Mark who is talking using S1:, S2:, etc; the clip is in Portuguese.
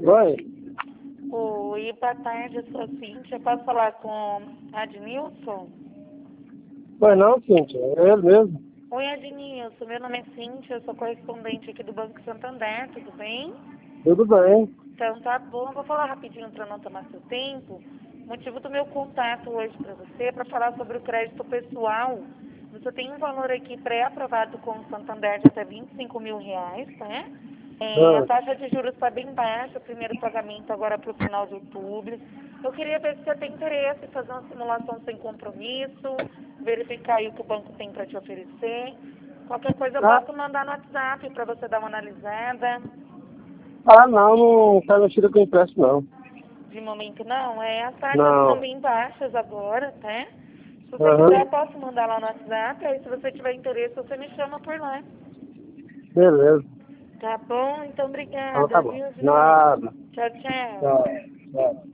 S1: Oi?
S2: Oi, boa tarde, eu sou a Cíntia. Posso falar com Adnilson?
S1: Pois não, Cíntia, é ele mesmo.
S2: Oi, Adnilson, meu nome é Cíntia, eu sou correspondente aqui do Banco Santander, tudo bem?
S1: Tudo bem.
S2: Então tá bom, eu vou falar rapidinho para não tomar seu tempo. O motivo do meu contato hoje para você é para falar sobre o crédito pessoal. Você tem um valor aqui pré-aprovado com o Santander de até R$ 25.000, né? A
S1: Ah,
S2: taxa de juros está bem baixa, o primeiro pagamento agora para o final de outubro. Eu queria ver se você tem interesse em fazer uma simulação sem compromisso, verificar aí o que o banco tem para te oferecer. Qualquer coisa eu
S1: ah,
S2: posso mandar no WhatsApp para você dar uma analisada.
S1: não quero mexer com empréstimo, não.
S2: De momento não, as taxas estão
S1: Não.
S2: bem baixas agora, tá? Se você quiser,
S1: Aham,
S2: eu posso mandar lá no WhatsApp, aí se você tiver interesse, você me chama por lá.
S1: beleza.
S2: Tá bom? Então,
S1: Então tá
S2: obrigada,
S1: bom.
S2: viu, Denise?
S1: Nada.
S2: Tchau, tchau.
S1: Tchau. Tchau.